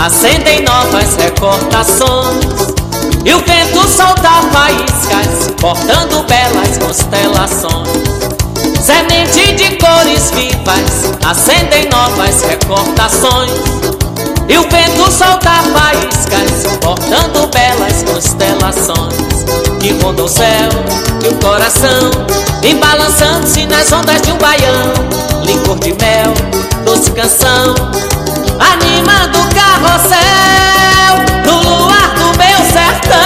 acendem novas recordações, e o vento solta faíscas, cortando belas constelações. Semente de cores vivas, acendem novas recordações, e o vento solta faíscas, cortando belas constelações, que rondam o céu e o coração, embalançando-se nas ondas de um baião. Licor de mel, doce canção, animando o carrossel no luar do meu sertão.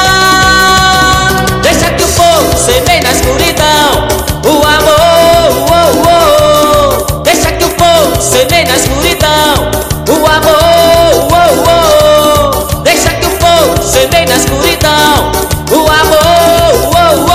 Deixa que o fogo semeie na escuridão o amor, oh, oh. Deixa que o fogo semeie na escuridão o amor, oh, oh. Deixa que o fogo semeie na escuridão o amor, oh,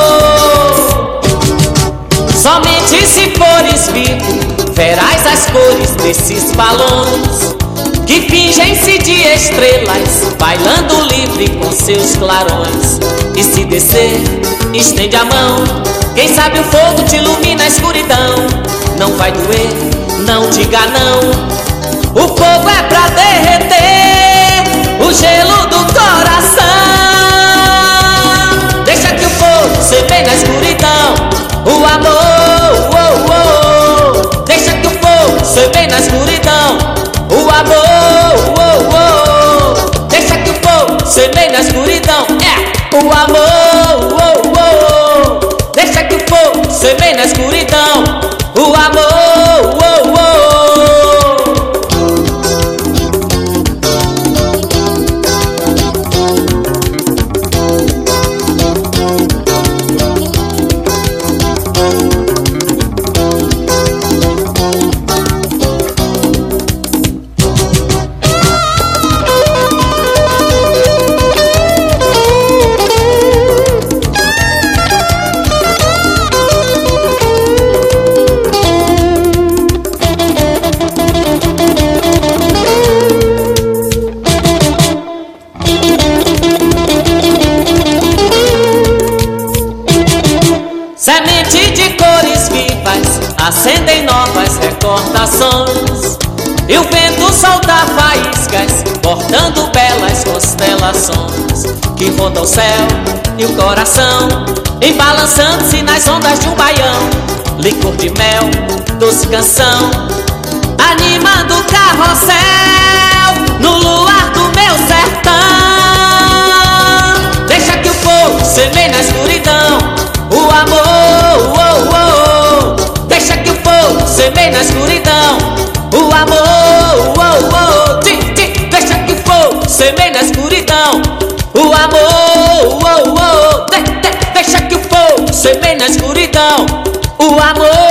oh. Somente se fores vivo verás as cores desses balões que fingem-se de estrelas, bailando livre com seus clarões. E se descer, estende a mão, quem sabe o fogo te ilumina a escuridão. Não vai doer, não diga não, o fogo é pra derreter o gelo do coração. Deixa que o fogo semeie na escuridão o amor, oh, oh. Deixa que o fogo semeie na escuridão o amor, oh, oh. Deixa que o fogo semeie na escuridão o amor, oh, oh. Deixa que o fogo semeie na escuridão o amor, oh, oh. Semente de cores vivas, acendem novas recordações, e o vento solta faíscas, cortando belas constelações, que rondam o céu e o coração, embalançando-se nas ondas de um baião. Licor de mel, doce canção, animando o carrossel no luar do meu sertão. Deixa que o fogo semeie na escuridão o amor, oh, oh. Deixa que o fogo semeie na escuridão o amor, oh, oh. Deixa que o fogo semeie na escuridão o amor, oh, oh. Deixa que o fogo semeie na escuridão o amor.